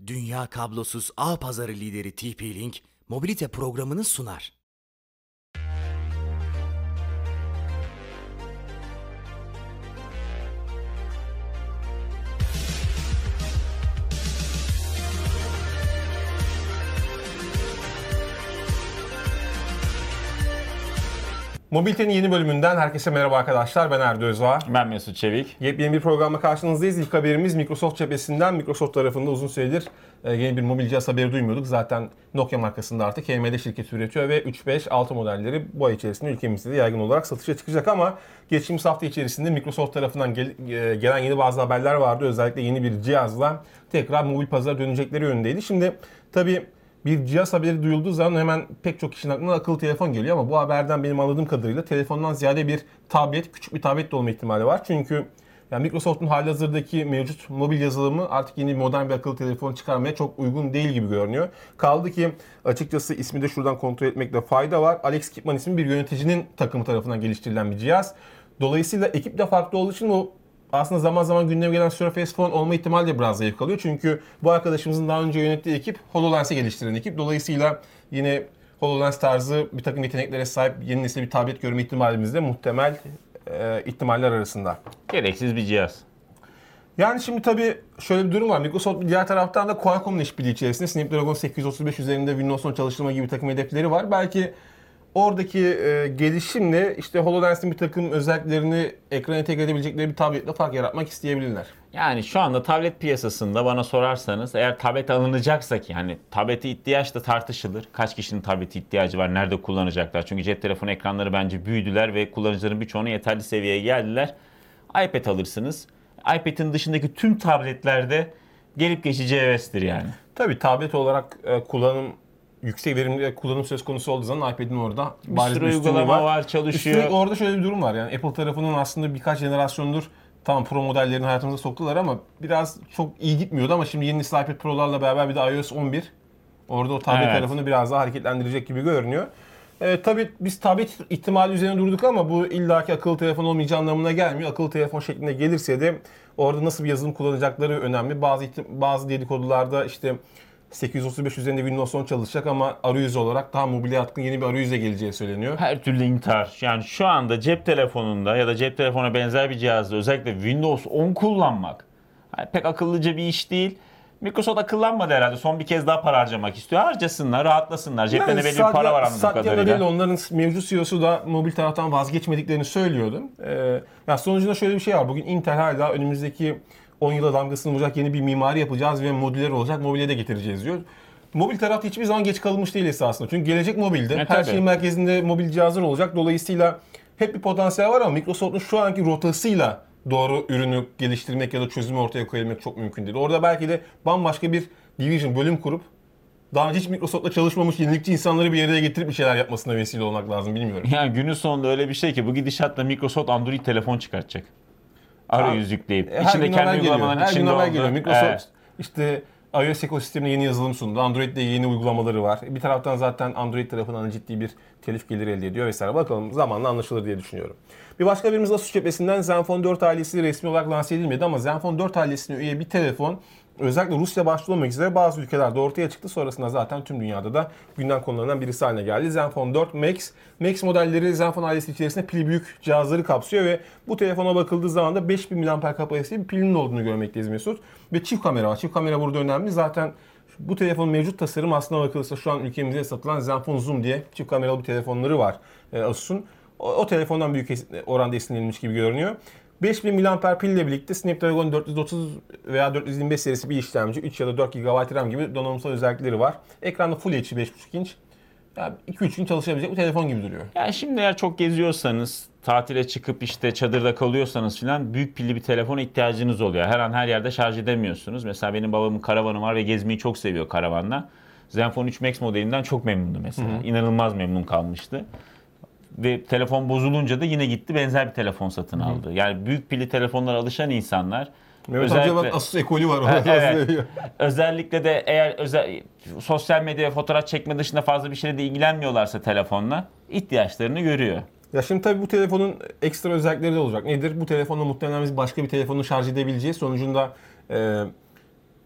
Dünya kablosuz ağ pazarı lideri TP-Link, mobilite programını sunar. Mobilite'nin yeni bölümünden herkese merhaba arkadaşlar. Ben Erdi Özvağ. Ben Mesut Çevik. Yepyeni bir programla karşınızdayız. İlk haberimiz Microsoft cephesinden. Microsoft tarafında uzun süredir yeni bir mobil cihaz haberi duymuyorduk. Zaten Nokia markasında artık HMD şirketi üretiyor ve 3, 5, 6 modelleri bu ay içerisinde ülkemizde de yaygın olarak satışa çıkacak ama geçtiğimiz hafta içerisinde Microsoft tarafından gelen yeni bazı haberler vardı. Özellikle yeni bir cihazla tekrar mobil pazara dönecekleri yönündeydi. Şimdi tabii bir cihaz haberi duyulduğu zaman hemen pek çok kişinin aklına akıllı telefon geliyor ama bu haberden benim anladığım kadarıyla telefondan ziyade bir tablet, küçük bir tablet de olma ihtimali var. Çünkü yani Microsoft'un halihazırdaki mevcut mobil yazılımı artık yeni modern bir akıllı telefon çıkarmaya çok uygun değil gibi görünüyor. Kaldı ki açıkçası ismi de şuradan kontrol etmekte fayda var. Alex Kipman ismi bir yöneticinin takımı tarafından geliştirilen bir cihaz. Dolayısıyla ekip de farklı olduğu için o aslında zaman zaman gündeme gelen Surface Phone olma ihtimali de biraz zayıf kalıyor. Çünkü bu arkadaşımızın daha önce yönettiği ekip HoloLens'i geliştiren ekip. Dolayısıyla yine HoloLens tarzı bir takım yeteneklere sahip yeni nesil bir tablet görme ihtimalimiz de muhtemel ihtimaller arasında. Gereksiz bir cihaz. Yani şimdi tabii şöyle bir durum var. Microsoft diğer taraftan da Qualcomm'un işbirliği içerisinde Snapdragon 835 üzerinde Windows 10 çalıştırma gibi bir takım hedefleri var. Belki oradaki gelişimle işte HoloLens'in bir takım özelliklerini ekrana entegre edebilecekleri bir tabletle fark yaratmak isteyebilirler. Yani şu anda tablet piyasasında bana sorarsanız eğer tablet alınacaksa ki hani tablete ihtiyaç da tartışılır. Kaç kişinin tablete ihtiyacı var, nerede kullanacaklar? Çünkü cep telefonu ekranları bence büyüdüler ve kullanıcıların birçoğuna yeterli seviyeye geldiler. iPad alırsınız. iPad'in dışındaki tüm tabletlerde gelip geçici hevestir yani. Tabii tablet olarak yüksek verimli kullanım söz konusu olduğu zaman iPad'in orada Bir bariz sürü bir üstünlüğü uygulama var, çalışıyor. Üstelik orada şöyle bir durum var. Yani Apple tarafının aslında birkaç jenerasyondur tamam Pro modellerini hayatımıza soktular ama biraz çok iyi gitmiyordu ama şimdi yeni nesil iPad Pro'larla beraber bir de iOS 11 orada o tablet tarafını biraz daha hareketlendirecek gibi görünüyor. Tabii biz tablet ihtimali üzerine durduk ama bu illaki akıllı telefon olmayacağı anlamına gelmiyor. Akıllı telefon şeklinde gelirse de orada nasıl bir yazılım kullanacakları önemli. Bazı dedikodularda işte 835 üzerinde Windows 10 çalışacak ama arayüz olarak daha mobile yatkın yeni bir arayüze geleceği söyleniyor. Her türlü intihar. Yani şu anda cep telefonunda ya da cep telefona benzer bir cihazda özellikle Windows 10 kullanmak pek akıllıca bir iş değil. Microsoft akıllanmadı herhalde. Son bir kez daha para harcamak istiyor. Harcasınlar, rahatlasınlar. Ceplerinde belli bir para var anladığım kadarıyla. Değil, onların mevcut CEO'su da mobil taraftan vazgeçmediklerini söylüyordu. Ya sonucunda şöyle bir şey var. Bugün Intel hala önümüzdeki 10 yıla damgasını vuracak yeni bir mimari yapacağız ve modüler olacak. Mobile de getireceğiz diyor. Mobil tarafta hiçbir zaman geç kalınmış değil esasında. Çünkü gelecek mobilde. Her şeyin merkezinde mobil cihazlar olacak. Dolayısıyla hep bir potansiyel var ama Microsoft'un şu anki rotasıyla doğru ürünü geliştirmek ya da çözümü ortaya koyabilmek çok mümkün değil. Orada belki de bambaşka bir division, bölüm kurup daha önce hiç Microsoft'la çalışmamış yenilikçi insanları bir araya getirip bir şeyler yapmasına vesile olmak lazım, bilmiyorum. Yani günün sonunda öyle bir şey ki bu gidişatla Microsoft Android telefon çıkartacak. Arayüz yükleyip. İçinde kendi uygulamaların içinde olduğu. Geliyor. Microsoft işte iOS ekosistemine yeni yazılım sundu. Android'de yeni uygulamaları var. Bir taraftan zaten Android tarafından ciddi bir telif geliri elde ediyor vesaire. Bakalım zamanla anlaşılır diye düşünüyorum. Bir başka birimiz Asus cephesinden Zenfone 4 ailesi resmi olarak lanse edilmedi ama Zenfone 4 ailesine üye bir telefon özellikle Rusya başta olmak üzere bazı ülkelerde ortaya çıktı. Sonrasında zaten tüm dünyada da gündem konularından birisi haline geldi. Zenfone 4 Max. Max modelleri Zenfone ailesi içerisinde pili büyük cihazları kapsıyor ve bu telefona bakıldığı zaman da 5000 mAh kapasiteli bir pilinin olduğunu görmekteyiz Mesut. Ve çift kamera var. Çift kamera burada önemli. Zaten bu telefonun mevcut tasarımı aslına bakılırsa şu an ülkemizde satılan Zenfone Zoom diye çift kameralı bir telefonları var Asus'un. O telefondan büyük oranda esinlenilmiş gibi görünüyor. 5000 mAh pille birlikte Snapdragon 430 veya 425 serisi bir işlemci, 3 ya da 4 GB RAM gibi donanımsal özellikleri var. Ekranda Full HD 5.5 inç. Yani 2-3 gün çalışabilecek bir telefon gibi duruyor. Yani şimdi eğer çok geziyorsanız, tatile çıkıp işte çadırda kalıyorsanız filan büyük pilli bir telefona ihtiyacınız oluyor. Her an her yerde şarj edemiyorsunuz. Mesela benim babamın karavanı var ve gezmeyi çok seviyor karavanla. Zenfone 3 Max modelinden çok memnundu mesela. İnanılmaz memnun kalmıştı. Ve telefon bozulunca da yine gitti benzer bir telefon satın aldı. Yani büyük pilli telefonlara alışan insanlar Mehmet amca bak Asus ekolü var. Evet. Özellikle de eğer sosyal medya fotoğraf çekme dışında fazla bir şeyle de ilgilenmiyorlarsa telefonla ihtiyaçlarını görüyor. Ya şimdi tabii bu telefonun ekstra özellikleri de olacak. Nedir? Bu telefonla muhtemelen biz başka bir telefonu şarj edebileceğiz. Sonucunda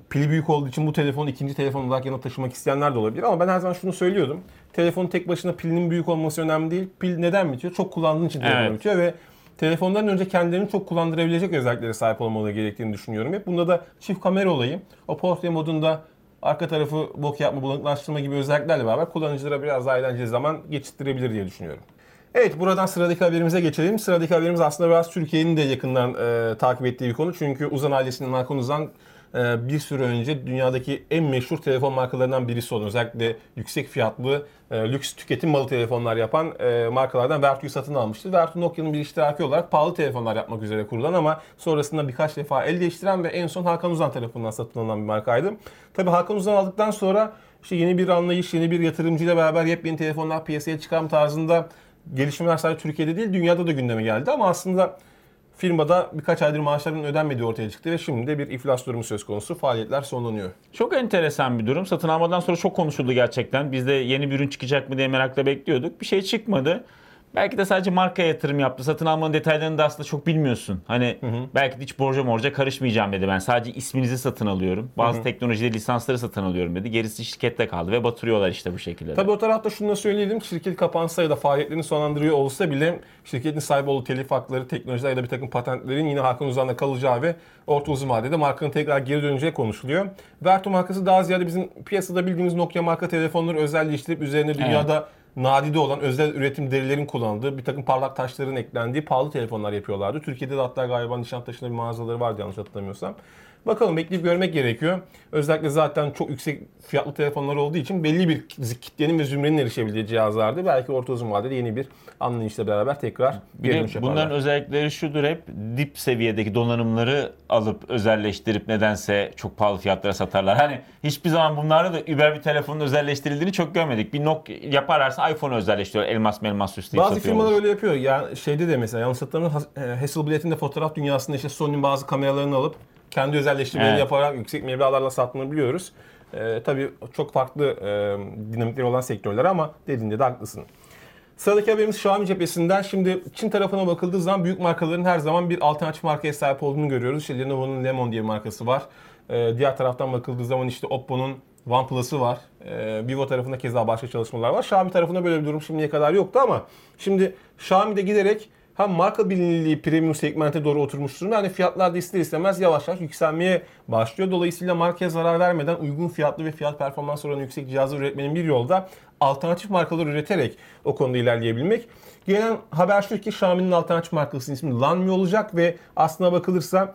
pili büyük olduğu için bu telefonu ikinci telefon olarak yanına taşımak isteyenler de olabilir. Ama ben her zaman şunu söylüyordum. Telefonun tek başına pilinin büyük olması önemli değil. Pil neden bitiyor? Çok kullandığın için telefon bitiyor ve telefondan önce kendilerini çok kullandırabilecek özelliklere sahip olmaları gerektiğini düşünüyorum. Hep bunda da çift kamera olayı, o portre modunda arka tarafı bok yapma, bulanıklaştırma gibi özelliklerle beraber kullanıcılara biraz daha eğlenceli zaman geçirtirebilir diye düşünüyorum. Evet, buradan sıradaki haberimize geçelim. Sıradaki haberimiz aslında biraz Türkiye'nin de yakından takip ettiği bir konu. Çünkü Uzan ailesinin Hakan Uzan bir süre önce dünyadaki en meşhur telefon markalarından birisi olan, özellikle yüksek fiyatlı lüks tüketim malı telefonlar yapan markalardan Vertu'yu satın almıştı. Vertu, Nokia'nın bir iştiraki olarak pahalı telefonlar yapmak üzere kurulan ama sonrasında birkaç defa el değiştiren ve en son Hakan Uzan tarafından satın alınan bir markaydı. Tabii Hakan Uzan aldıktan sonra işte yeni bir anlayış, yeni bir yatırımcıyla beraber yepyeni telefonlar piyasaya çıkarma tarzında gelişmeler sadece Türkiye'de değil, dünyada da gündeme geldi ama aslında firmada birkaç aydır maaşların ödenmediği ortaya çıktı ve şimdi de bir iflas durumu söz konusu. Faaliyetler sonlanıyor. Çok enteresan bir durum. Satın almadan sonra çok konuşuldu gerçekten. Biz de yeni bir ürün çıkacak mı diye merakla bekliyorduk. Bir şey çıkmadı. Belki de sadece markaya yatırım yaptı. Satın almanın detaylarını da aslında çok bilmiyorsun. Hani belki de hiç borca morca karışmayacağım dedi. Ben sadece isminizi satın alıyorum. Bazı teknolojide lisansları satın alıyorum dedi. Gerisi şirkette kaldı ve batırıyorlar işte bu şekilde. Tabii o tarafta şunu da söyleyelim. Şirket kapansa ya da faaliyetlerini sonlandırıyor olsa bile şirketin sahip olduğu telif hakları, teknolojiler ya da bir takım patentlerin yine Hakan Uzan'da kalacağı ve orta uzun vadede markanın tekrar geri döneceği konuşuluyor. Vertu markası daha ziyade bizim piyasada bildiğimiz Nokia marka telefonları özelleştirip üzerine dünyada nadide olan özel üretim derilerin kullanıldığı, bir takım parlak taşların eklendiği pahalı telefonlar yapıyorlardı. Türkiye'de de hatta galiba Nişantaşı'nda bir mağazaları vardı yanlış hatırlamıyorsam. Bakalım, bekleyip görmek gerekiyor. Özellikle zaten çok yüksek fiyatlı telefonlar olduğu için belli bir kitlenin ve zümrenin erişebildiği cihazlardı. Belki orta uzun vadede yeni bir anlayışla beraber tekrar geri dönüş yaparlar. Bunların özellikleri şudur: hep dip seviyedeki donanımları alıp özelleştirip nedense çok pahalı fiyatlara satarlar. Hani hiçbir zaman bunlarda da über bir telefonun özelleştirildiğini çok görmedik. Bir Nokia yaparlarsa iPhone'u özelleştiriyor. Elmas süsleyip bazı satıyorlar. firmalar öyle yapıyor. Yani şeyde de mesela yanlış hatırlamıyorum, Hasselblad'in de fotoğraf dünyasında işte Sony'nin bazı kameralarını alıp kendi özelleştirmelerini yaparak yüksek meblağlarla sattığını biliyoruz. Tabii çok farklı dinamikleri olan sektörler ama dediğinde de haklısın. Sıradaki haberimiz Xiaomi cephesinden. Şimdi Çin tarafına bakıldığı zaman büyük markaların her zaman bir alternatif markaya sahip olduğunu görüyoruz. İşte Lenovo'nun Lemon diye bir markası var. Diğer taraftan bakıldığı zaman işte Oppo'nun OnePlus'ı var. Vivo tarafında keza başka çalışmalar var. Xiaomi tarafında böyle bir durum şimdiye kadar yoktu ama şimdi Xiaomi de giderek hem marka bilinirliği premium segmente doğru oturmuş durumda. Hani fiyatlar da ister istemez yavaş yavaş yükselmeye başlıyor. Dolayısıyla markaya zarar vermeden uygun fiyatlı ve fiyat performans oranı yüksek cihazı üretmenin bir yolda alternatif markalar üreterek o konuda ilerleyebilmek. Gelen haber şu ki Xiaomi'nin alternatif markasının ismi Lanmi olacak ve aslına bakılırsa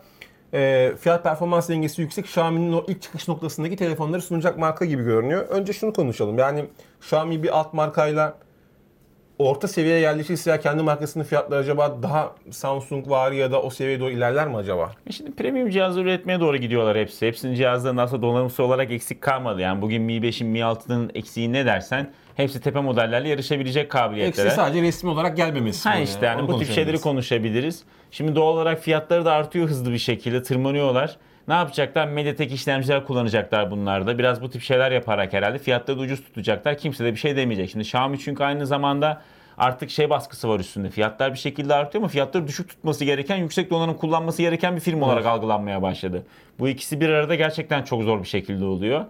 fiyat performans dengesi yüksek Xiaomi'nin o ilk çıkış noktasındaki telefonları sunacak marka gibi görünüyor. Önce şunu konuşalım. Yani Xiaomi bir alt markayla orta seviyeye yerleşirse ya kendi markasının fiyatları acaba daha Samsung var ya da o seviyeye doğru ilerler mi acaba? Şimdi premium cihazı üretmeye doğru gidiyorlar hepsi. Hepsinin cihazlarının aslında donanımsal olarak eksik kalmadı. Yani bugün Mi 5'in Mi 6'nın eksiği ne dersen hepsi tepe modellerle yarışabilecek kabiliyetlere. Eksi sadece resmi olarak gelmemesi. Ha işte yani bu tip şeyleri konuşabiliriz. Şimdi doğal olarak fiyatları da artıyor hızlı bir şekilde, tırmanıyorlar. Ne yapacaklar? MediaTek işlemciler kullanacaklar bunlarda. Biraz bu tip şeyler yaparak herhalde fiyatları da ucuz tutacaklar. Kimse de bir şey demeyecek. Şimdi Xiaomi çünkü aynı zamanda artık şey baskısı var üstünde. Fiyatlar bir şekilde artıyor ama fiyatları düşük tutması gereken, yüksek donanım kullanması gereken bir firma olarak algılanmaya başladı. Bu ikisi bir arada gerçekten çok zor bir şekilde oluyor.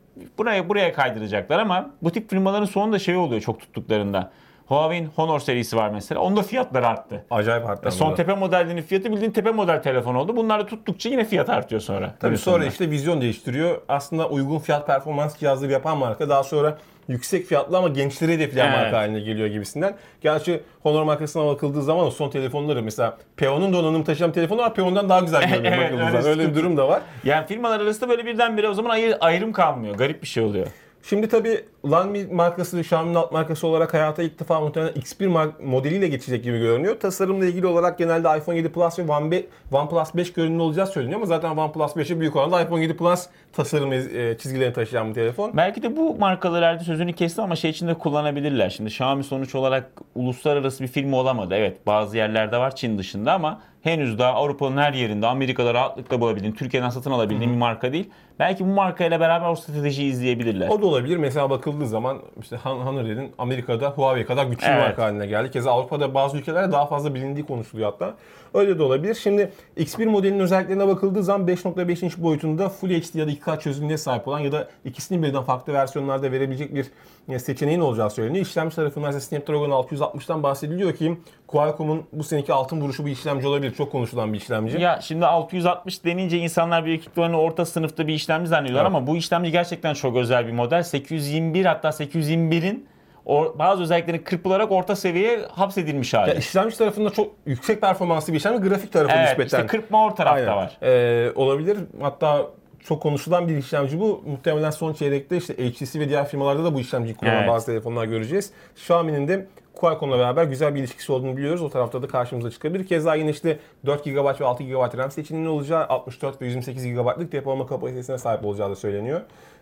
Buraya kaydıracaklar ama bu tip firmaların sonunda şey oluyor çok tuttuklarında. Huawei'in Honor serisi var mesela. Onda fiyatlar arttı. Acayip arttı. Son tepe modelinin fiyatı bildiğin tepe model telefon oldu. Bunlar da tuttukça yine fiyat artıyor sonra. Tabii sonra işte vizyon değiştiriyor. Aslında uygun fiyat performans cihazları yapan marka daha sonra yüksek fiyatlı ama gençleri hedefleyen marka haline geliyor gibisinden. Gerçi Honor markasına bakıldığı zaman o son telefonları mesela P10'un donanım taşıyan telefonlar P10'dan daha güzel görünüyor bakıldığı zaman. Öyle bir durum da var. Yani firmalar arasında böyle birdenbire o zaman ayrım kalmıyor. Garip bir şey oluyor. Şimdi tabii Lanmi markası ve Xiaomi'nin alt markası olarak hayata ilk defa muhtemelen X1 modeliyle geçecek gibi görünüyor. Tasarımla ilgili olarak genelde iPhone 7 Plus ve OnePlus 5 görünümlü olacağı söyleniyor ama zaten OnePlus 5'e büyük oranda iPhone 7 Plus tasarım çizgilerini taşıyan bir telefon. Belki de bu markalar sözünü kesti ama şey için de kullanabilirler. Şimdi Xiaomi sonuç olarak uluslararası bir firma olamadı. Evet bazı yerlerde var Çin dışında ama henüz daha Avrupa'nın her yerinde, Amerika'da rahatlıkla bulabildiğin, Türkiye'den satın alabildiğin bir marka değil. Belki bu markayla beraber o stratejiyi izleyebilirler. O da olabilir. Mesela bakıldığı zaman işte Honor'ın Amerika'da Huawei kadar güçlü bir Evet. marka haline geldi. Keza Avrupa'da bazı ülkelerde daha fazla bilindiği konuşuluyor hatta. Öyle de olabilir. Şimdi X1 modelinin özelliklerine bakıldığı zaman 5.5 inç boyutunda Full HD ya da 2K çözünürlüğe sahip olan ya da ikisini birden farklı versiyonlarda verebilecek bir seçeneğin olacağı söyleniyor. İşlemci tarafından ise Snapdragon 660'tan bahsediliyor ki Qualcomm'un bu seneki altın vuruşu bu işlemci olabilir. Çok konuşulan bir işlemci. Ya şimdi 660 denince insanlar büyük ihtimalle orta sınıfta bir işlemci zannediyorlar Evet. ama bu işlemci gerçekten çok özel bir model. 821 hatta 821'in bazı özelliklerini kırpılarak orta seviyeye hapsedilmiş hali. Ya işlemci tarafında çok yüksek performanslı bir işlemci, grafik tarafı Evet, nispeten. işte kırpma or tarafta Aynen. var. Olabilir. Hatta çok konuşulan bir işlemci bu. Muhtemelen son çeyrekte işte HTC ve diğer firmalarda da bu işlemciyi kullanan Evet. bazı telefonlar göreceğiz. Xiaomi'nin de Qualcomm'la beraber güzel bir ilişkisi olduğunu biliyoruz. O tarafta da karşımıza çıkabilir. Keza yine işte 4 GB ve 6 GB RAM seçeneğinin olacağı, 64 ve 128 GB'lık depolama kapasitesine sahip olacağı da söyleniyor.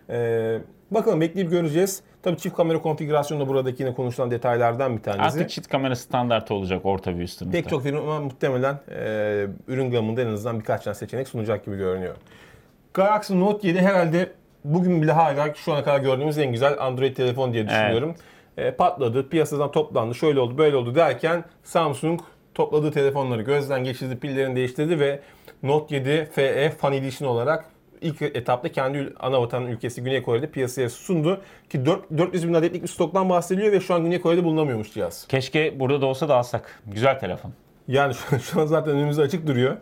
Bakalım, bekleyip göreceğiz. Tabii çift kamera konfigürasyonu da buradaki yine konuşulan detaylardan bir tanesi. Artık çift kamera standartı olacak orta ve üst sınıfta. Pek çok firma muhtemelen ürün gamında en azından birkaç tane seçenek sunacak gibi görünüyor. Galaxy Note 7 herhalde bugün bile hala şu ana kadar gördüğümüz en güzel Android telefon diye düşünüyorum. Patladı, piyasadan toplandı, şöyle oldu, böyle oldu derken Samsung topladığı telefonları gözden geçirdi, pillerini değiştirdi ve Note 7 FE Fan Edition olarak ilk etapta kendi ana vatan ülkesi Güney Kore'de piyasaya sundu. Ki 400 bin adetlik bir stoktan bahsediliyor ve şu an Güney Kore'de bulunamıyormuş cihaz. Keşke burada da olsa da alsak. Güzel telefon. Yani şu an zaten önümüzde açık duruyor.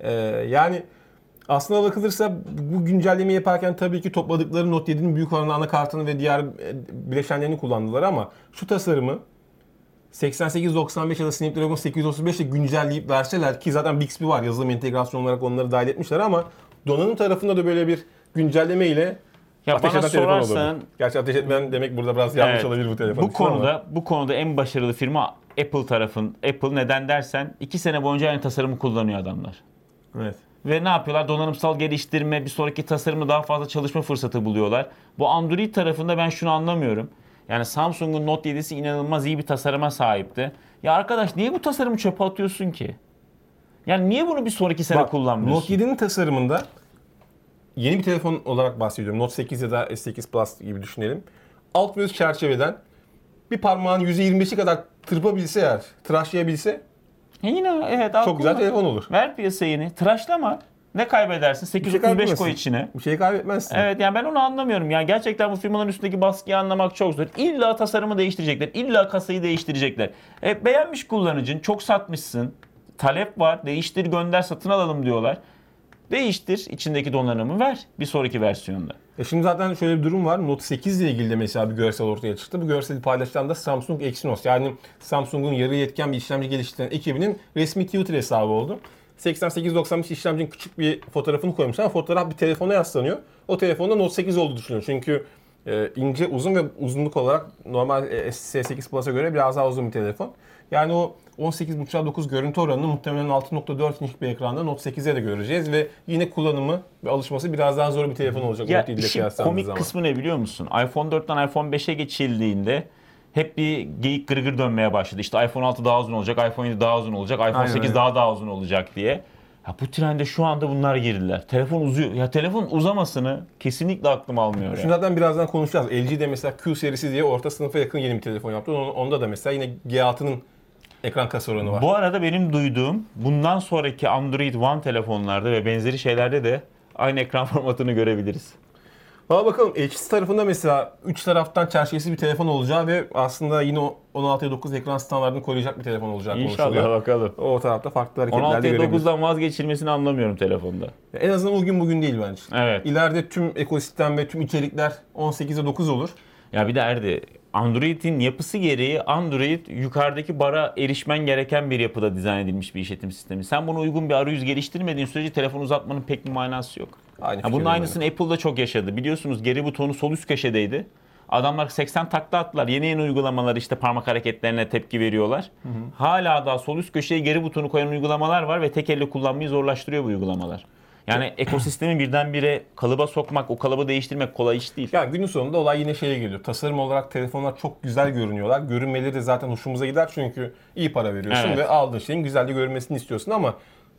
Yani aslına bakılırsa bu güncellemeyi yaparken tabii ki topladıkları Note 7'nin büyük oranda anakartını ve diğer bileşenlerini kullandılar ama şu tasarımı 8895 ya da Snapdragon 835 ile güncelleyip verseler, ki zaten Bixby var, yazılım entegrasyon olarak onları dahil etmişler, ama donanım tarafında da böyle bir güncelleme ile Ya ateş bana eden telefon sorarsan olur. Gerçi ateş etmeyen demek burada biraz yanlış evet, olabilir bu telefon bu için ama. konuda en başarılı firma Apple neden dersen 2 sene boyunca aynı tasarımı kullanıyor adamlar. Evet. Ve ne yapıyorlar? Donanımsal geliştirme, bir sonraki tasarımda daha fazla çalışma fırsatı buluyorlar. Bu Android tarafında ben şunu anlamıyorum. Yani Samsung'un Note 7'si inanılmaz iyi bir tasarıma sahipti. Ya arkadaş, niye bu tasarımı çöpe atıyorsun ki? Yani niye bunu bir sonraki sene kullanmıyorsun? Note 7'nin tasarımında yeni bir telefon olarak bahsediyorum. Note 8 ya da S8 Plus gibi düşünelim. Alt ve üst çerçeveden bir parmağın %25'i kadar tırpabilse eğer, tıraşlayabilse Yine evet, çok güzel telefon olur. Ver piyasaya yeni. Tıraşlama. Ne kaybedersin? 835 koy içine. Bir şey kaybetmezsin. Evet, yani ben onu anlamıyorum. Yani gerçekten bu firmaların üstündeki baskıyı anlamak çok zor. İlla tasarımı değiştirecekler. İlla kasayı değiştirecekler. Beğenmiş kullanıcın. Çok satmışsın. Talep var. Değiştir, gönder, satın alalım diyorlar. Değiştir, içindeki donanımı ver bir sonraki versiyonda. Şimdi zaten şöyle bir durum var. Note 8 ile ilgili de mesela bir görsel ortaya çıktı. Bu görseli paylaşılan da Samsung Exynos. Yani Samsung'un yarı yetken bir işlemci geliştiren ekibinin resmi Twitter hesabı oldu. 8895 işlemcinin küçük bir fotoğrafını koymuşlar. Fotoğraf bir telefona yaslanıyor. O telefonda Note 8 olduğu düşünüyor. Çünkü ince, uzun ve uzunluk olarak normal S8 Plus'a göre biraz daha uzun bir telefon. Yani o 18.5-9 görüntü oranını muhtemelen 6.4 inçlik bir ekranda Note 8'e de göreceğiz ve yine kullanımı ve alışması biraz daha zor bir telefon olacak Ya Note 7 ile işin kıyaslandığı komik zaman. kısmı ne biliyor musun? iPhone 4'ten iPhone 5'e geçildiğinde hep bir geyik gırgır dönmeye başladı. İşte iPhone 6 daha uzun olacak, iPhone 7 daha uzun olacak, iPhone Aynen 8 öyle. daha uzun olacak diye. Ya bu trende şu anda bunlar girdiler. Telefon uzuyor. Ya telefon uzamasını kesinlikle aklım almıyor. Şimdi zaten birazdan konuşacağız. LG de mesela Q serisi diye orta sınıfa yakın yeni bir telefon yaptı. Onda da mesela yine G6'nın ekran kasa oranı var. Bu arada benim duyduğum bundan sonraki Android One telefonlarda ve benzeri şeylerde de aynı ekran formatını görebiliriz. Ama bakalım HTC tarafında mesela 3 taraftan çerçevesiz bir telefon olacağı ve aslında yine 16'ya 9 ekran standartını koruyacak bir telefon olacağı konuşuluyor. İnşallah bakalım. O tarafta farklı hareketler de 16'ya görebiliriz. 9'dan vazgeçilmesini anlamıyorum telefonda. En azından o gün bugün değil bence. Evet. İleride tüm ekosistem ve tüm içerikler 18'e 9 olur. Ya bir de Erdi, Android'in yapısı gereği Android yukarıdaki bara erişmen gereken bir yapıda dizayn edilmiş bir işletim sistemi. Sen buna uygun bir arayüz geliştirmediğin sürece telefonu uzatmanın pek bir manası yok. Aynı Bunun aynısını Apple'da çok yaşadı. Biliyorsunuz geri butonu sol üst köşedeydi. Adamlar 80 takla attılar. Yeni uygulamalar işte parmak hareketlerine tepki veriyorlar. Hala daha sol üst köşeye geri butonu koyan uygulamalar var ve tek elle kullanmayı zorlaştırıyor bu uygulamalar. Yani ekosistemi birdenbire kalıba sokmak, o kalıbı değiştirmek kolay iş değil. Ya günün sonunda olay yine şeye geliyor. Tasarım olarak telefonlar çok güzel görünüyorlar. Görünmeleri de zaten hoşumuza gider çünkü iyi para veriyorsun Evet. ve aldığın şeyin güzelce görünmesini istiyorsun ama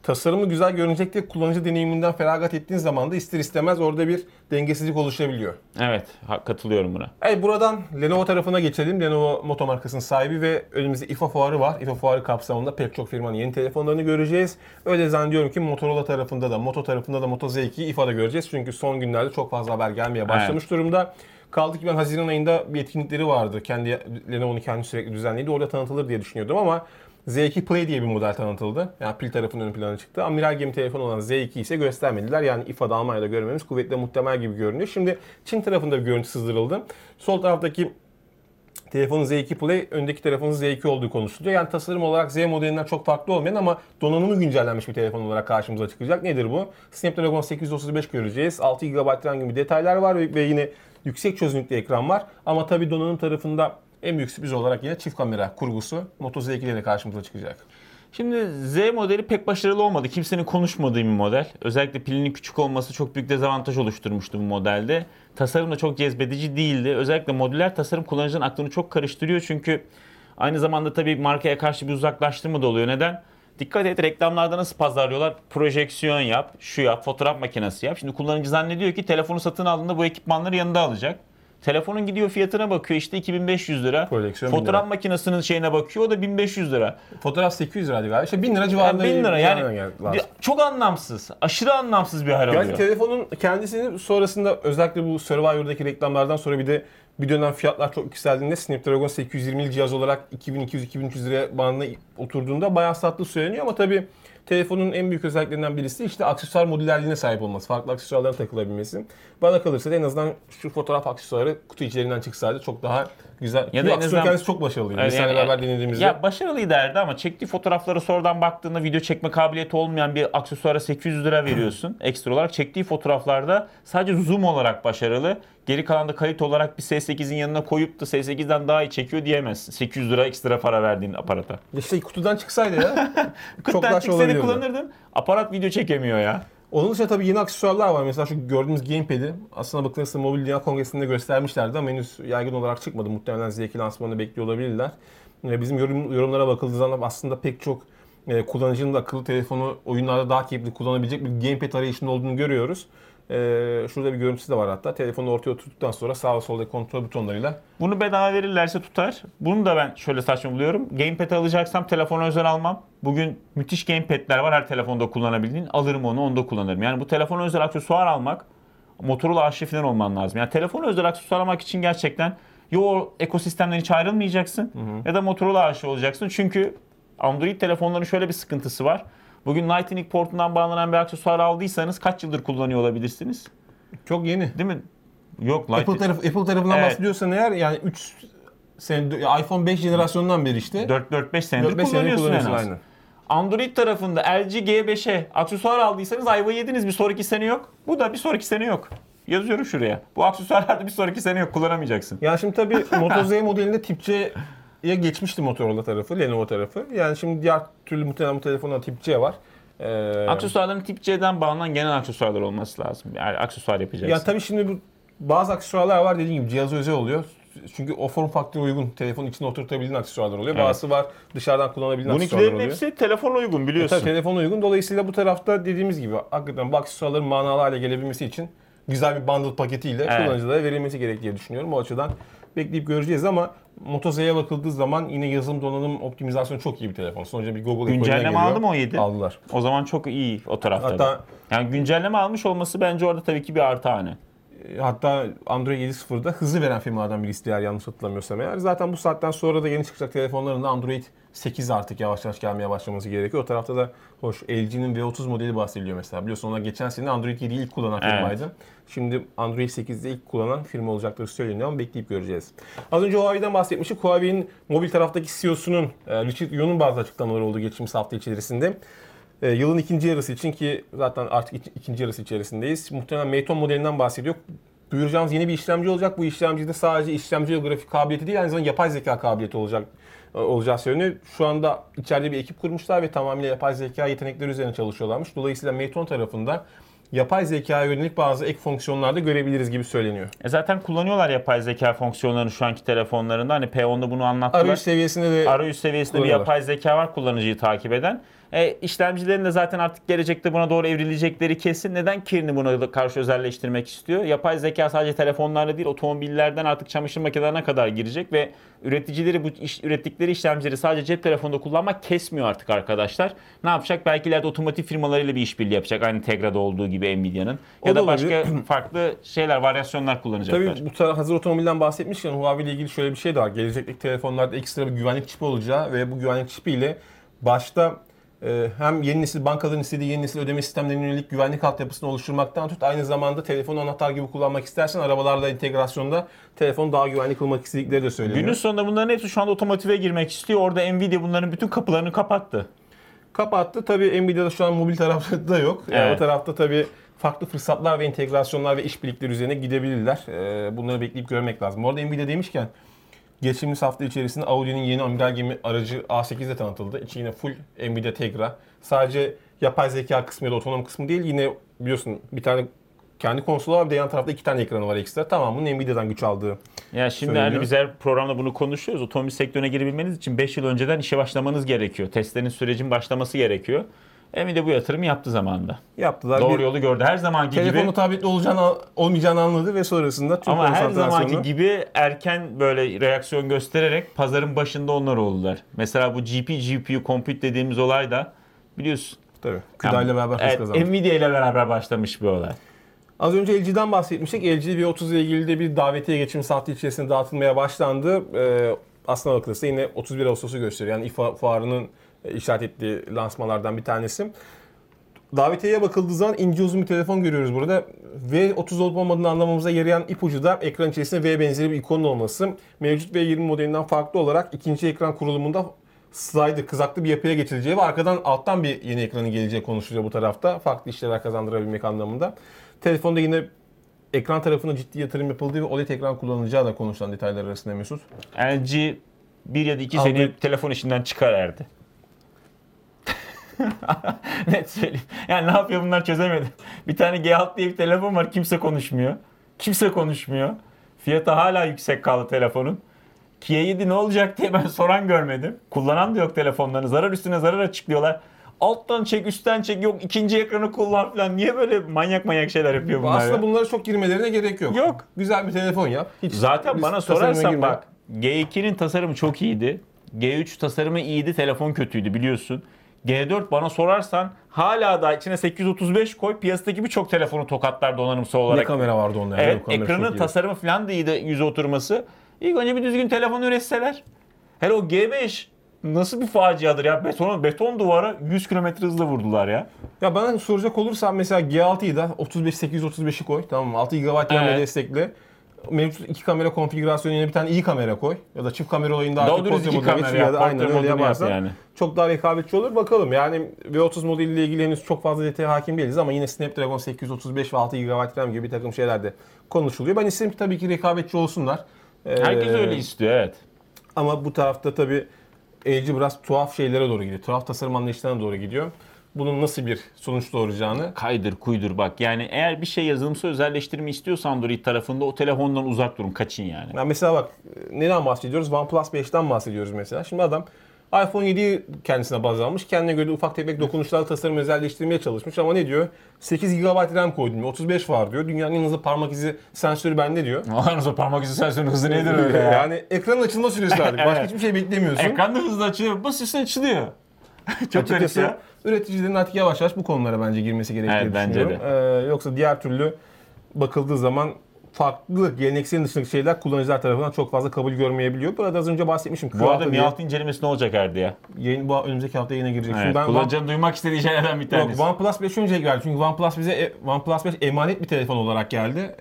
tasarımı güzel görünecek diye kullanıcı deneyiminden feragat ettiğin zaman da ister istemez orada bir dengesizlik oluşabiliyor. Evet, katılıyorum buna. Buradan Lenovo tarafına geçelim. Lenovo Moto markasının sahibi ve önümüzde IFA fuarı var. IFA fuarı kapsamında pek çok firmanın yeni telefonlarını göreceğiz. Öyle zannediyorum ki Motorola tarafında da, Moto tarafında da Moto Z2'yi IFA'da göreceğiz. Çünkü son günlerde çok fazla haber gelmeye başlamış durumda. Kaldı ki ben Haziran ayında bir etkinlikleri vardı. Lenovo'nun kendi sürekli düzenlediği. Orada tanıtılır diye düşünüyordum ama Z2 Play diye bir model tanıtıldı. Yani pil tarafının ön plana çıktı. Amiral gemi telefonu olan Z2 ise göstermediler. Yani IFA'da Almanya'da görmemiz kuvvetle muhtemel gibi görünüyor. Şimdi Çin tarafında bir görüntü sızdırıldı. Sol taraftaki telefonun Z2 Play, öndeki telefonun Z2 olduğu konuşuluyor. Yani tasarım olarak Z modelinden çok farklı olmayan ama donanımı güncellenmiş bir telefon olarak karşımıza çıkacak. Nedir bu? Snapdragon 835 göreceğiz. 6 GB RAM gibi detaylar var ve yine yüksek çözünürlüklü ekran var. Ama tabii donanım tarafında en büyük sürpriz olarak yine çift kamera kurgusu Moto Z2'de de karşımıza çıkacak. Şimdi Z modeli pek başarılı olmadı. Kimsenin konuşmadığı bir model. Özellikle pilinin küçük olması çok büyük dezavantaj oluşturmuştu bu modelde. Tasarım da çok cezbedici değildi. Özellikle modüler tasarım kullanıcının aklını çok karıştırıyor. Çünkü aynı zamanda tabii markaya karşı bir uzaklaştırma da oluyor. Neden? Dikkat et, reklamlarda nasıl pazarlıyorlar? Projeksiyon yap, şu yap, fotoğraf makinesi yap. Şimdi kullanıcı zannediyor ki telefonu satın aldığında bu ekipmanları yanında alacak. Telefonun gidiyor fiyatına bakıyor, işte 2500 lira. Fotoğraf makinesinin şeyine bakıyor, o da 1500 lira. Fotoğraf 800 liraydı galiba. İşte 1000 lira civarında. 1000 lira yani çok anlamsız. Aşırı anlamsız bir hal oluyor. Yani telefonun kendisini sonrasında özellikle bu Survivor'daki reklamlardan sonra bir dönem fiyatlar çok yükseldiğinde Snapdragon 820'li cihaz olarak 2200-2300 liraya bandına oturduğunda bayağı sattığı söyleniyor ama tabii telefonun en büyük özelliklerinden birisi işte aksesuar modülerliğine sahip olması, farklı aksesuarların takılabilmesi. Bana kalırsa da en azından şu fotoğraf aksesuarı kutu içeriğinden çıksaydı çok daha güzel. Ya da aksesuar kendisi çok başarılıydı. Biz seninle beraber denediğimizde. Ya başarılıydı derdi ama çektiği fotoğraflara sonradan baktığında video çekme kabiliyeti olmayan bir aksesuara 800 lira veriyorsun ekstra olarak. Çektiği fotoğraflarda sadece zoom olarak başarılı. Geri kalan da kalite olarak bir S8'in yanına koyup da S8'den daha iyi çekiyor diyemezsin. 800 lira ekstra para verdiğin aparata. İşte kutudan çıksaydı ya. Kutudan çıksaydı kullanırdın. Aparat video çekemiyor ya. Onun dışında tabii yeni aksesuarlar var. Mesela şu gördüğümüz Gamepad'i aslında bakılırsa Mobil Dünya Kongresi'nde göstermişlerdi ama henüz yaygın olarak çıkmadı. Muhtemelen Z2 lansmanını bekliyor olabilirler. Bizim yorumlara bakıldığı zaman aslında pek çok kullanıcının da akıllı telefonu oyunlarda daha keyifli kullanabilecek bir Gamepad arayışında olduğunu görüyoruz. Şurada bir görüntüsü de var hatta. Telefonu ortaya oturduktan sonra sağ ve solda kontrol butonlarıyla. Bunu bedava verirlerse tutar. Bunu da ben şöyle saçma buluyorum. Gamepad alacaksam telefona özel almam. Bugün müthiş gamepad'ler var her telefonda kullanabildiğin. Alırım onu da kullanırım. Yani bu telefona özel aksesuar almak, Motorola aşığı falan olman lazım. Yani telefona özel aksesuar almak için gerçekten ya o ekosistemden hiç ayrılmayacaksın ya da Motorola aşığı olacaksın. Çünkü Android telefonların şöyle bir sıkıntısı var. Bugün Lightning portundan bağlanan bir aksesuar aldıysanız kaç yıldır kullanıyor olabilirsiniz? Çok yeni. Değil mi? Yok. Apple tarafından bahsediyorsan eğer yani 3 sene iPhone 5 jenerasyonundan beri işte. 4-5 senedir kullanıyorsun en az. Aynen. Android tarafında LG G5'e aksesuar aldıysanız ayva yediniz, bir sonraki sene yok. Bu da bir sonraki sene yok. Yazıyorum şuraya. Bu aksesuarlarda bir sonraki sene yok, kullanamayacaksın. Ya şimdi tabii Moto Z modelinde tip C'ye geçmişti Motorola tarafı, Lenovo tarafı. Yani şimdi diğer türlü muhtemelen bu telefonda tip C var. Aksesuarların tip C'den bağlanan genel aksesuarlar olması lazım. Yani aksesuar yapacaksın. Ya tabii şimdi bazı aksesuarlar var dediğim gibi cihaza özel oluyor. Çünkü o form faktöre uygun telefonun içine oturtabildiğin aksesuarlar oluyor. Evet. Bazısı var dışarıdan kullanabildiğin aksesuarlar oluyor. Bunun hepsi telefona uygun biliyorsun. Tabii telefona uygun. Dolayısıyla bu tarafta dediğimiz gibi hakikaten bu aksesuarların manalı hale gelebilmesi için güzel bir bundle paketiyle kullanıcılara verilmesi gerek diye düşünüyorum. O açıdan bekleyip göreceğiz ama Moto Z'ye bakıldığı zaman yine yazılım donanım optimizasyonu çok iyi bir telefon. Sonuçta bir Google güncelleme aldı mı o 7? Aldılar. O zaman çok iyi o tarafta. Hatta yani güncelleme almış olması bence orada tabii ki bir artı hani. Hatta Android 7.0'da hızlı veren firmalardan birisi diğer yanlış hatırlamıyorsam eğer. Zaten bu saatten sonra da yeni çıkacak telefonların da Android 8 artık yavaş yavaş gelmeye başlaması gerekiyor. O tarafta da hoş LG'nin V30 modeli bahsediliyor mesela. Biliyorsun onlar geçen sene Android 7'yi ilk kullanan firmaydı. Evet. Şimdi Android 8'de ilk kullanan firma olacakları söyleniyor ama bekleyip göreceğiz. Az önce Huawei'den bahsetmiştik. Huawei'nin mobil taraftaki CEO'sunun Richard Yu'nun bazı açıklamaları oldu geçtiğimiz hafta içerisinde. Yılın ikinci yarısı için ki zaten artık ikinci yarısı içerisindeyiz. Muhtemelen Mate 10 modelinden bahsediyor. Duyuracağımız yeni bir işlemci olacak. Bu işlemcide sadece işlemci ve grafik kabiliyeti değil, aynı zamanda yapay zeka kabiliyeti olacağı söyleniyor. Şu anda içeride bir ekip kurmuşlar ve tamamıyla yapay zeka yetenekleri üzerine çalışıyorlarmış. Dolayısıyla Mate 10 tarafında yapay zekaya yönelik bazı ek fonksiyonlar da görebiliriz gibi söyleniyor. Zaten kullanıyorlar yapay zeka fonksiyonlarını şu anki telefonlarında. Hani P10'da bunu anlattılar. Arayüz seviyesinde bir yapay zeka var kullanıcıyı takip eden. İşlemcilerin de zaten artık gelecekte buna doğru evrilecekleri kesin. Neden Kirin'i buna karşı özelleştirmek istiyor? Yapay zeka sadece telefonlarla değil, otomobillerden artık çamaşır makinelerine kadar girecek ve üreticileri ürettikleri işlemcileri sadece cep telefonunda kullanmak kesmiyor artık arkadaşlar. Ne yapacak? Belki ileride otomotiv firmalarıyla bir işbirliği yapacak. Aynı Tegra'da olduğu gibi Nvidia'nın. Ya da başka farklı varyasyonlar kullanacaklar. Tabii bu hazır otomobilden bahsetmişken Huawei ile ilgili şöyle bir şey de var. Gelecekteki telefonlarda ekstra bir güvenlik çipi olacağı ve bu güvenlik çipiyle başta hem yeni nesil bankaların istediği yeni nesil ödeme sistemlerine yönelik güvenlik altyapısını oluşturmaktan tut aynı zamanda telefonu anahtar gibi kullanmak istersen arabalarla entegrasyonda telefonu daha güvenli kılmak istedikleri de söyleniyor. Günün sonunda bunların hepsi şu anda otomotive girmek istiyor. Orada Nvidia bunların bütün kapılarını kapattı. Kapattı. Tabii Nvidia'da şu an mobil tarafta da yok. Evet. O tarafta tabii farklı fırsatlar ve entegrasyonlar ve işbirlikleri üzerine gidebilirler. Bunları bekleyip görmek lazım. Bu arada Nvidia demişken geçtiğimiz hafta içerisinde Audi'nin yeni amiral gemi aracı A8 de tanıtıldı. İçi yine full Nvidia Tegra. Sadece yapay zeka kısmı ya da otonom kısmı değil. Yine biliyorsun bir tane kendi konsolu var, bir de yan tarafta 2 tane ekranı var ekstra. Tamamının Nvidia'dan güç aldığı Ya şimdi söyleniyor. hani biz her programda bunu konuşuyoruz. Otomobil sektörüne girebilmeniz için 5 yıl önceden işe başlamanız gerekiyor. Testlerin sürecin başlaması gerekiyor. Nvidia bu yatırımı yaptı zamanında. Yaptılar. Doğru yolu gördü. Her zamanki Telefonu gibi. tabletli olmayacağını anladı ve sonrasında tüm Ama her konsantrasyonu... zamanki gibi erken böyle reaksiyon göstererek pazarın başında onlar oldular. Mesela bu GPU compute dediğimiz olay da biliyorsun. Tabii. Küda ile beraber hız Evet, kazandı. Nvidia ile beraber başlamış bir olay. Az önce LG'den bahsetmiştik. LG V30 ile ilgili de bir davetiye geçim saati içerisinde dağıtılmaya başlandı. Aslına bakılırsa yine 31 Ağustos'u gösteriyor. Yani İFA fuarının işaret ettiği lansmanlardan bir tanesi. Davetiyeye bakıldığı zaman ince uzun bir telefon görüyoruz burada. V30 olup olmadığını anlamamıza yarayan ipucu da ekran içerisinde V benzeri bir ikonun olması. Mevcut V20 modelinden farklı olarak ikinci ekran kurulumunda slider, kızaklı bir yapıya geçileceği ve arkadan alttan bir yeni ekranın geleceği konuşuluyor bu tarafta. Farklı işlevler kazandırabilmek anlamında. Telefonda yine ekran tarafına ciddi yatırım yapıldığı ve OLED ekran kullanılacağı da konuşulan detaylar arasında Mesut. LG 1 ya da 2 Aldı. sene telefon işinden çıkar erdi. Net söyleyeyim. Yani ne yapıyor bunlar çözemedim. Bir tane G6 diye bir telefon var, kimse konuşmuyor. Kimse konuşmuyor. Fiyatı hala yüksek kaldı telefonun. Kia 7 ne olacak diye ben soran görmedim. Kullanan da yok telefonlarını. Zarar üstüne zarar açıklıyorlar. Alttan çek, üstten çek, yok ikinci ekranı kullan falan. Niye böyle manyak şeyler yapıyor bunlar Aslında ya? bunlara çok girmelerine gerek yok. Yok. Güzel bir telefon yap. Hiç Zaten bana tasarıma sorarsan girme. bak, G2'nin tasarımı çok iyiydi. G3 tasarımı iyiydi, telefon kötüydü biliyorsun. G4 bana sorarsan hala da içine 835 koy, piyasadaki birçok telefonu tokatlar donanımsal olarak. Ne kamera vardı onda? Evet, Bu kamera çok ekranın iyi. tasarımı falan da iyiydi, yüze oturması. İlk önce bir düzgün telefon üretseler. Hele o G5 nasıl bir faciadır ya? Beton duvara 100 km hızla vurdular ya. Ya bana soracak olursan mesela G6'yı da 835'i koy. Tamam mı? 6 GB RAM Evet. destekle. Mevcut 2 kamera konfigürasyonu yine bir tane iyi kamera koy. Ya da çift kamera olayında Doğru artık dürüst portre iki modu geç kamera ya yap, da aynen portre öyle modunu yap yaparsan yani. çok daha rekabetçi olur. Bakalım yani V30 modeliyle ilgili henüz çok fazla detaya hakim değiliz ama yine Snapdragon 835 ve 6 GB RAM gibi bir takım şeyler de konuşuluyor. Ben isterim ki tabii ki rekabetçi olsunlar. Herkes öyle istiyor, evet. Ama bu tarafta tabii LG biraz tuhaf şeylere doğru gidiyor. Tuhaf tasarım anlayışlarına doğru gidiyor. Bunun nasıl bir sonuç doğuracağını Kaydır kuydur bak. Yani eğer bir şey yazılımsal özelleştirme istiyorsan Android tarafında o telefondan uzak durun. Kaçın yani. yani mesela bak neden bahsediyoruz? OnePlus 5'ten bahsediyoruz mesela. Şimdi adam iPhone 7'yi kendisine baz almış. Kendine göre ufak tefek dokunuşlarla tasarım özelleştirmeye çalışmış ama ne diyor? 8 GB RAM koydum, 35 var diyor. Dünyanın en hızlı parmak izi sensörü bende diyor. Aranızda parmak izi sensörünün hızı nedir öyle ya? Yani ekranın açılma süresi artık. Başka hiçbir şey beklemiyorsun. Ekranda hızlı açılıyor. Basıyorsun açılıyor. Çok garip Açıkçası ya. üreticilerin artık yavaş yavaş bu konulara bence girmesi gerektiğini Evet, bence düşünüyorum. Yoksa diğer türlü bakıldığı zaman farklı gelenekselin dışındaki şeyler kullanıcılar tarafından çok fazla kabul görmeyebiliyor. Burada az önce bahsetmişim. Bu arada Q6 Mi diye 6 incelemesi ne olacak Erdi ya? bu önümüzdeki hafta yine girecek. Evet, Şimdi ben kullanıcının duymak istediği şeylerden bir tanesi. OnePlus 5 önce geldi. Çünkü OnePlus bize OnePlus 5 emanet bir telefon olarak geldi.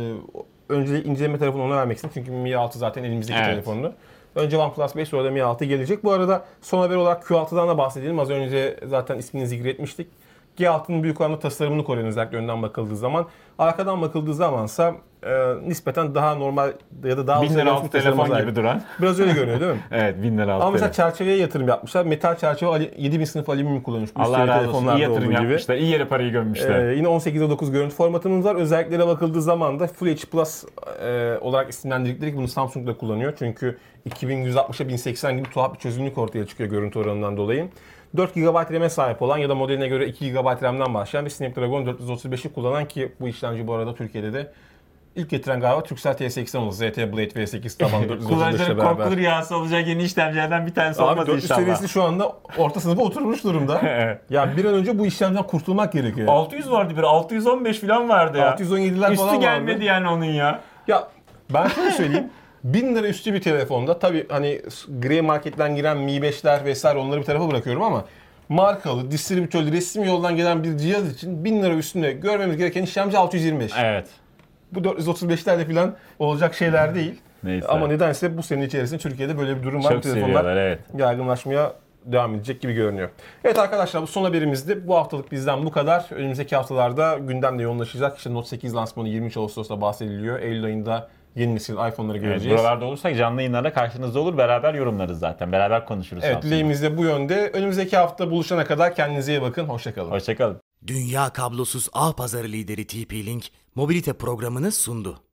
Önce inceleme tarafını ona vermek istedim. Çünkü Mi 6 zaten elimizdeki Evet. telefondu. Önce OnePlus 5 sonra da Mi 6 gelecek. Bu arada son haber olarak Q6'dan da bahsedelim. Az önce zaten ismini zikretmiştik. G6'nın büyük oranda tasarımını koruyan özellikle önden bakıldığı zaman. Arkadan bakıldığı zamansa nispeten daha normal ya da daha 1000 lira altı telefon sahip. gibi duran. Biraz öyle görünüyor değil mi? Evet, 1000 lira altı Ama mesela telefon. çerçeveye yatırım yapmışlar. Metal çerçeve 7000 sınıf alüminyum kullanmış. Bu Allah üstelik razı olsun. İyi telefonlarda yatırım olduğu gibi. yapmışlar. İyi yere parayı gömmüşler. Yine 18'e 9 görüntü formatımız var. Özelliklere bakıldığı zaman da Full HD Plus olarak isimlendirdikleri bunu Samsung da kullanıyor. Çünkü 2160'a 1080 gibi tuhaf bir çözünürlük ortaya çıkıyor görüntü oranından dolayı. 4 GB RAM'e sahip olan ya da modeline göre 2 GB RAM'den başlayan bir Snapdragon 435'i kullanan, ki bu işlemci bu arada Türkiye'de de ilk getiren galiba Turkcell T80 oldu. ZT Blade V8 taban 435 ile Kullanıcıların beraber. korkulu rüyası olacak yeni işlemcilerden bir tanesi Abi olmadı 400 inşallah. serisi şu anda orta sınıfa oturmuş durumda. Ya bir an önce bu işlemden kurtulmak gerekiyor. 600 vardı bir, 615 falan vardı ya. 617'ler falan Üstü vardı. gelmedi yani onun ya. Ya ben şöyle söyleyeyim. 1000 lira üstü bir telefonda, tabii hani gri marketten giren Mi 5'ler vesaire onları bir tarafa bırakıyorum ama markalı, distribütörlü, resmi yoldan gelen bir cihaz için 1000 lira üstünde görmemiz gereken işlemci 625. Evet. Bu 435'lerle falan olacak şeyler değil. Neyse. Ama nedense bu sene içerisinde Türkiye'de böyle bir durum var. Bu Çok telefonlar seviyorlar, evet. yaygınlaşmaya devam edecek gibi görünüyor. Evet arkadaşlar, bu son haberimizdi. Bu haftalık bizden bu kadar. Önümüzdeki haftalarda gündemle yoğunlaşacak. İşte Note 8 lansmanı 23 Ağustos'ta bahsediliyor. Eylül ayında yeni nesil iPhone'ları Evet, göreceğiz. buralarda olursak canlı yayınlarda karşınızda olur. Beraber yorumlarız zaten. Beraber konuşuruz. Evet, dileğimiz de bu yönde. Önümüzdeki hafta buluşana kadar kendinize iyi bakın. Hoşçakalın. Hoşçakalın. Dünya kablosuz ağ pazarı lideri TP-Link mobilite programını sundu.